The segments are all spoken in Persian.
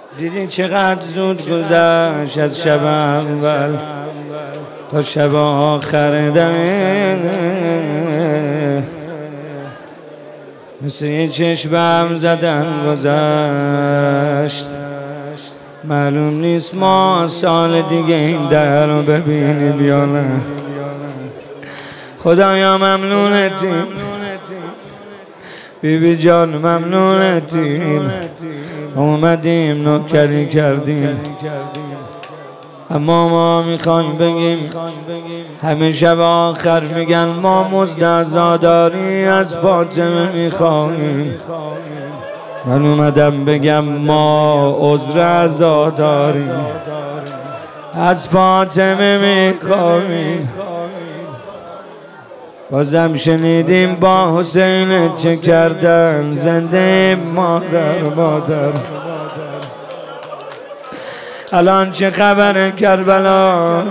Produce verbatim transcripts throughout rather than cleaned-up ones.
دیدین چقدر زود گذشت از شب اول تا شب آخر دمه، مثل یه چشمم زدن گذشت. معلوم نیست ما سال دیگه این در رو ببینیم یا نه. خدایا ممنونتیم، بی بی جان ممنونتیم، اومدیم نوکری کردیم. اما ما میخوایم بگیم همه شب آخر میگن ما مزد عزاداری از فاطمه میخوایم. من اومدم بگم ما عذر عزاداری از فاطمه میخوایم. بازم شنیدیم با حسین چه کردن، زنده مادر مادر. الان چه خبر کربلا؟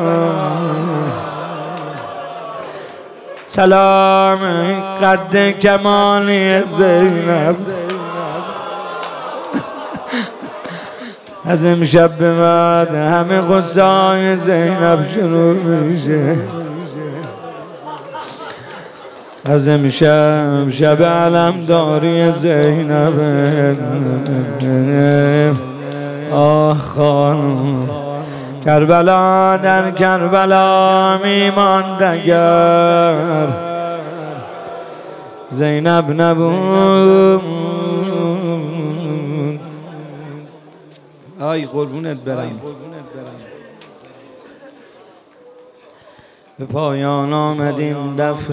سلام قد کمالی زینب. از امشب به بعد همه قصای زینب شروع میشه. از امشب شب علمداری زینب. آه خانم کربلا در کربلا میماند اگر زینب نبود. آی قربونت برم. به پایان آمد این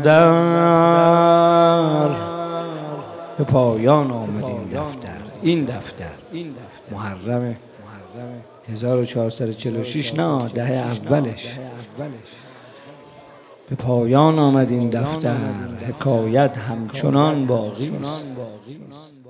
دفتر، به پایان آمد این دفتر. این دفتر محرم هزار و چهارصد و چهل و شش، نه دهه اولش. به پایان آمد این دفتر، حکایت همچنان باقی است.